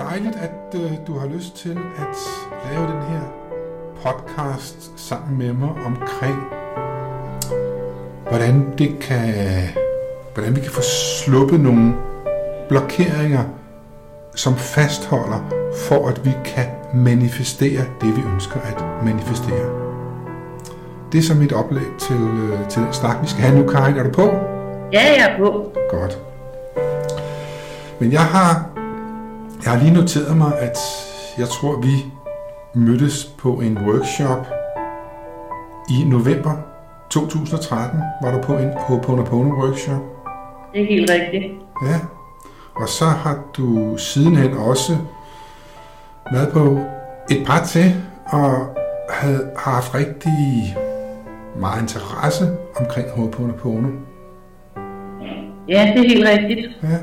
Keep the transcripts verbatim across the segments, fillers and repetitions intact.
dejligt, at øh, du har lyst til at lave den her podcast sammen med mig omkring, hvordan det kan, hvordan vi kan få sluppet nogle blokeringer, som fastholder, for at vi kan manifestere det, vi ønsker at manifestere. Det er så mit oplæg til, øh, til den snak, vi skal have nu. Karin, er du på? Ja, jeg er på. Godt. Men jeg har, jeg har lige noteret mig, at jeg tror, vi mødtes på en workshop i november to tusind og tretten. Var du på en Ho'oponopono workshop? Det er helt rigtigt. Ja. Og så har du sidenhen også været på et par til, og havde, har haft rigtig meget interesse omkring Ho'oponopono. Ja, det er helt rigtigt. Ja.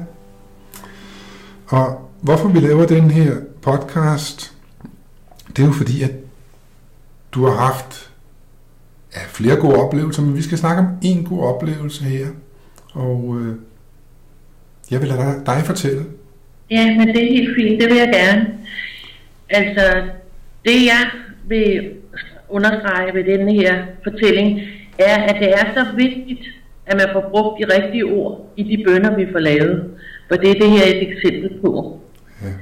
Og hvorfor vi laver den her podcast, det er jo fordi, at du har haft ja, flere gode oplevelser, men vi skal snakke om en god oplevelse her. Og øh, jeg vil lade dig, dig fortælle. Ja, men det er helt fint, det vil jeg gerne. Altså, det jeg vil understrege ved denne her fortælling, er, at det er så vigtigt, at man får brugt de rigtige ord i de bønner, vi får lavet. For det er det her et eksempel på. Ja.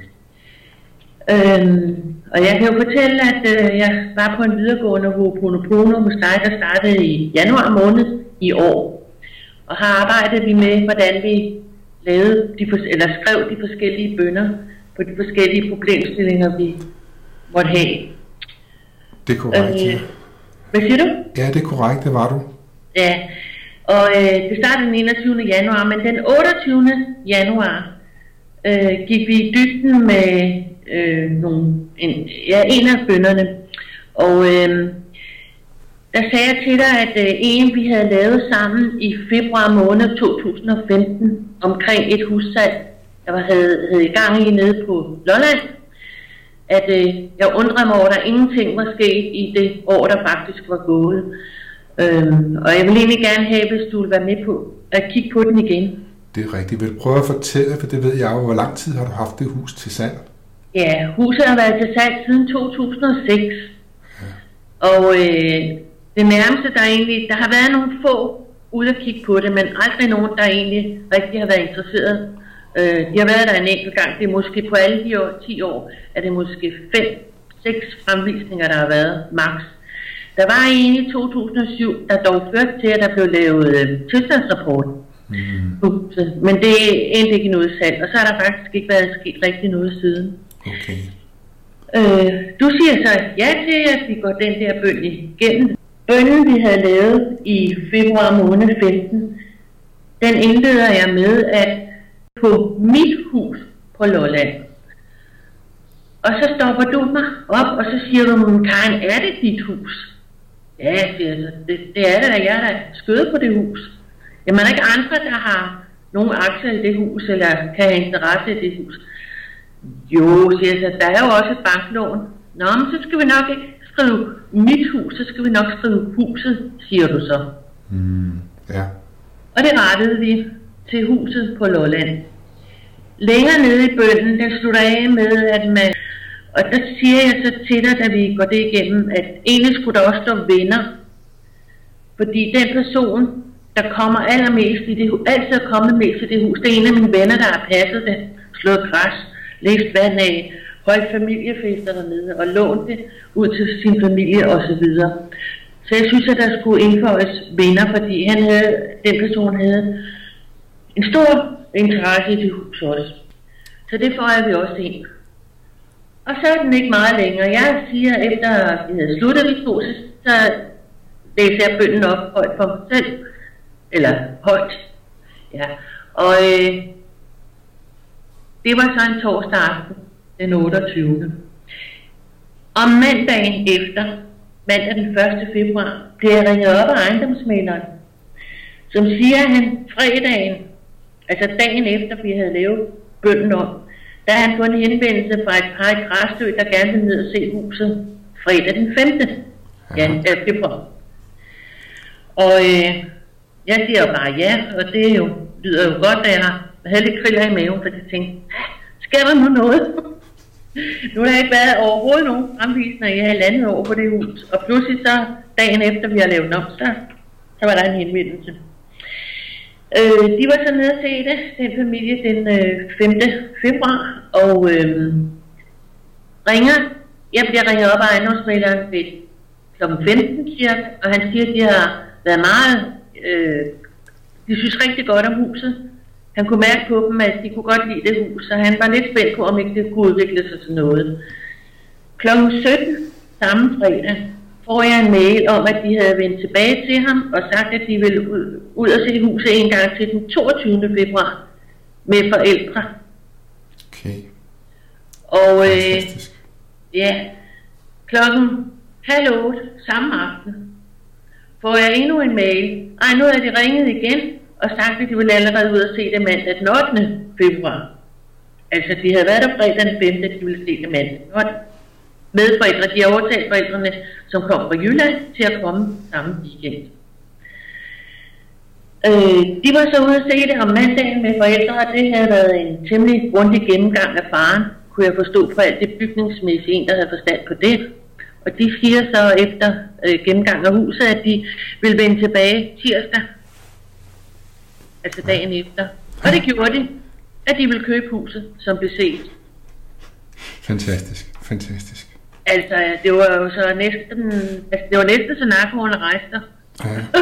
Øhm, og jeg kan jo fortælle, at øh, jeg var på en videregående Ho'oponopono hos dig, der startede i januar måned i år. Og har arbejdet vi med, hvordan vi lavede de, eller skrev de forskellige bønner på de forskellige problemstillinger, vi måtte have. Det er korrekt, øh, ja. Hvad siger du? Ja, det er korrekt, det var du. Ja, og øh, det startede den enogtyvende januar, men den otteogtyvende januar øh, gik vi i dybden med øh, nogle, en, ja, en af bønnerne. Og øh, der sagde jeg til dig, at øh, en vi havde lavet sammen i februar måned to tusind og femten omkring et hussalg, der var, havde, havde i gang i nede på Lolland, at øh, jeg undrede mig over, at der ingenting var sket i det år, der faktisk var gået. Øhm, og jeg vil egentlig gerne have, hvis du vil være med på at kigge på den igen. Det er rigtigt. Vil du prøve at fortælle, for det ved jeg jo, hvor lang tid har du haft det hus til salg? Ja, huset har været til salg siden to tusind og seks. Ja. Og øh, det nærmeste, der egentlig, der har været nogle få ude at kigge på det, men aldrig nogen, der egentlig rigtig har været interesseret. Øh, de har været der en enkelt gang. Det er måske på alle de år, ti år, er det måske fem, seks fremvisninger, der har været max. Der var en i to tusind og syv, der dog førte til, at der blev lavet øh, tilstandsrapport. Mm. Men det endte ikke noget salg, og så har der faktisk ikke været sket rigtig noget siden. Okay. Øh, du siger så ja til, at vi går den der bøn igennem. Bønnen, vi havde lavet i februar måned femten, den indleder jeg med, at på mit hus på Lolland. Og så stopper du mig op, og så siger du, Karin, er det dit hus? Ja, siger jeg så. Det, det er det, da jeg er skødet på det hus. Jamen, er der ikke andre, der har nogle aktier i det hus, eller kan have interesse i det hus? Jo, siger jeg så, der er jo også et banklån. Nå, men så skal vi nok ikke skrive mit hus, så skal vi nok skrive huset, siger du så. Mm, ja. Og det rettede vi til huset på Lolland. Længere nede i bønnen, den slutter af med, at man... Og der siger jeg så til dig, da vi går det igennem, at egentlig skulle der også stå venner. Fordi den person, der kommer allermest i det hus, altid er kommet mest i det hus, det er en af mine venner, der har passet det, slået græs, læst vand af, holdt familiefester dernede og lånt det ud til sin familie osv. Så jeg synes, at der skulle indføjes venner, fordi han havde, den person havde en stor interesse i det hus også. Så det får vi også ind. Og så er den ikke meget længere. Jeg siger, efter vi havde sluttet vi to, så læser jeg bønnen op højt for mig selv. Eller højt. Ja. Og øh, det var så en torsdag aften, den otteogtyvende Om mandagen efter, mandag den første februar, bliver jeg ringet op af ejendomsmægleren, som siger, at han fredagen, altså dagen efter vi havde lavet bønnen om, der har han fået en henvendelse fra et par i Græsø, der gerne vil ned og se huset fredag den femte februar. Og øh, jeg siger jo bare ja, og det jo, lyder jo godt, at jeg har havde lidt kriller i maven, fordi jeg tænkte, sker der nu noget? Nu har der ikke været overhovedet nogen fremvisninger i halvandet år på det hus, og pludselig så dagen efter vi har lavet om, så, så var der en henvendelse. Øh, de var så nede og se det, den familie, den øh, femte februar, og øh, ringer, jeg bliver ringet op af ejendomsmægleren ved klokken femten cirka, og han siger, at de har været meget, øh, de synes rigtig godt om huset. Han kunne mærke på dem, at de kunne godt lide det hus, så han var lidt spændt på, om ikke det kunne udvikle sig til noget. klokken sytten samme fredag får jeg en mail om, at de havde vendt tilbage til ham og sagt, at de ville ud, ud og se huset en gang til den toogtyvende februar med forældre. Okay. Og øh, ja, klokken halv otte samme aften får jeg endnu en mail. Ej, nu er de ringet igen og sagt, at de ville allerede ud og se det mandag den ottende februar. Altså, de havde været der fredag den femte, at de ville se det mandag den ottende Medforældre, de har overtalt forældrene, som kom fra Jylland, til at komme samme weekend. Øh, de var så ude at se det om mandagen med forældre, og det havde været en temmelig grundig gennemgang af faren, kunne jeg forstå fra alt det bygningsmæssige, en der havde forstand på det. Og de siger så efter øh, gennemgang af huset, at de vil vende tilbage tirsdag, altså dagen efter. Og det gjorde de, at de ville købe huset, som blev set. Fantastisk, fantastisk. Altså, det var jo så næsten, altså det var næsten så narkoen rejste. Ja.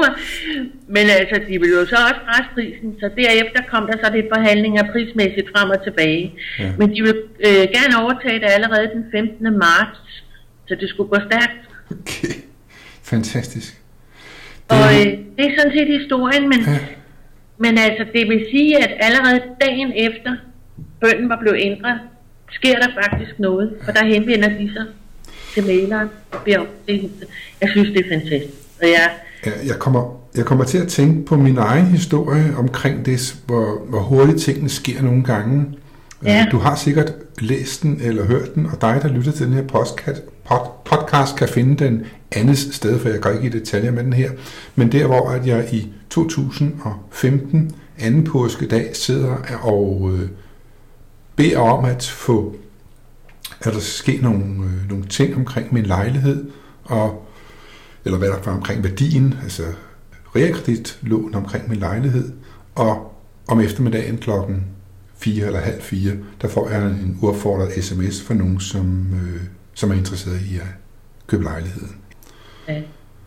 Men altså, de ville jo så også presse prisen, så derefter kom der så lidt forhandlinger prismæssigt frem og tilbage. Ja. Men de ville øh, gerne overtage det allerede den femtende marts, så det skulle gå stærkt. Okay, fantastisk. Det... Og øh, det er sådan set historien, men, ja. men altså, det vil sige, at allerede dagen efter bønnen var blevet ændret, sker der faktisk noget, for der henvender de sig til maileren og beder om det. Jeg synes, det er fantastisk. Og jeg, ja, jeg, kommer, jeg kommer til at tænke på min egen historie omkring det, hvor, hvor hurtigt tingene sker nogle gange. Ja. Du har sikkert læst den eller hørt den, og dig, der lytter til den her podcast, pod, podcast kan finde den andet sted, for jeg går ikke i detaljer med den her. Men der, hvor at jeg i to tusind og femten, anden påskedag, sidder og øh, beder om at få, at der ske nogle, øh, nogle ting omkring min lejlighed, og, eller hvad der var omkring værdien, altså realkreditlån omkring min lejlighed, og om eftermiddagen klokken fire eller halv fire, der får jeg en uopfordret sms fra nogen, som, øh, som er interesseret i at købe lejligheden. Ja.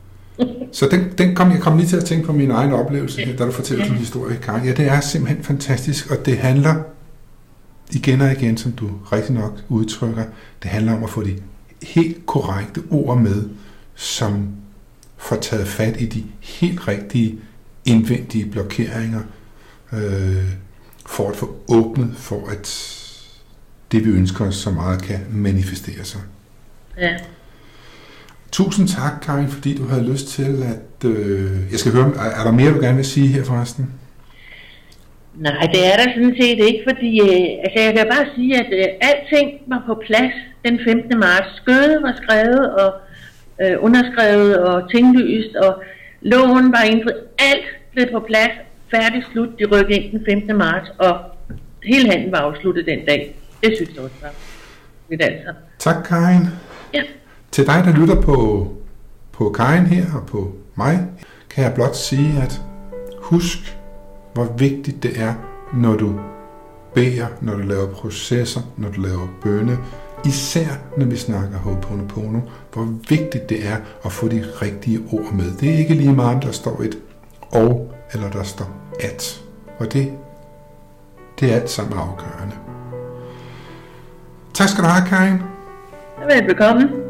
Så den, den kom, jeg kom lige til at tænke på min egen oplevelse, ja. Da du fortæller ja. din historie, Karin. Ja, det er simpelthen fantastisk, og det handler igen og igen, som du rigtig nok udtrykker, det handler om at få de helt korrekte ord med, som får taget fat i de helt rigtige indvendige blokeringer, øh, for at få åbnet for, at det vi ønsker os så meget kan manifestere sig. Ja. Tusind tak, Karin, fordi du havde lyst til at... Øh, jeg skal høre, er, er der mere, du gerne vil sige her forresten? Nej, det er der sådan set ikke, fordi øh, altså jeg kan bare sige, at øh, alting var på plads den femtende marts. Skødet var skrevet og øh, underskrevet og tinglyst, og loven var indfriet. Alt blev på plads, færdig slut. De rykkede ind den femtende marts, og hele handlen var afsluttet den dag. Det synes jeg også var lidt altså. Tak, Karin. Ja. Til dig, der lytter på, på Karin her og på mig, kan jeg blot sige, at husk, hvor vigtigt det er, når du beder, når du laver processer, når du laver bønne, især når vi snakker Ho'oponopono, hvor vigtigt det er at få de rigtige ord med. Det er ikke lige meget, der står et og, eller der står at. Og det, det er alt sammen afgørende. Tak skal du have, Karin. Velbekomme.